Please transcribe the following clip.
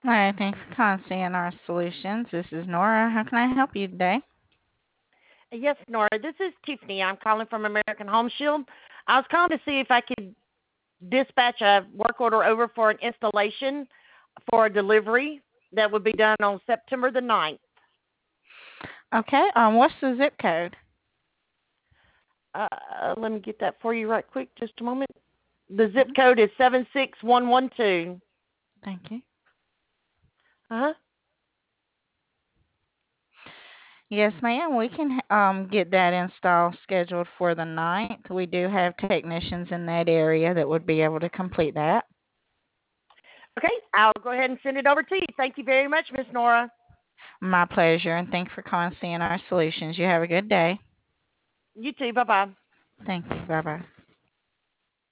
All right, thanks for calling CNR Solutions. This is Nora. How can I help you today? Yes, Nora. This is Tiffany. I'm calling from American Home Shield. I was calling to see if I could dispatch a work order over for an installation for a delivery that would be done on September the 9th. Okay, what's the zip code? Let me get that for you right quick. Just a moment. The zip Mhm. code is 76112. Thank you. Uh-huh. Yes, ma'am. We can get that install scheduled for the 9th. We do have technicians in that area that would be able to complete that. Okay, I'll go ahead and send it over to you. Thank you very much, Miss Nora. My pleasure, and thanks for calling CNR Solutions. You have a good day. You too. Bye-bye. Thank you. Bye bye.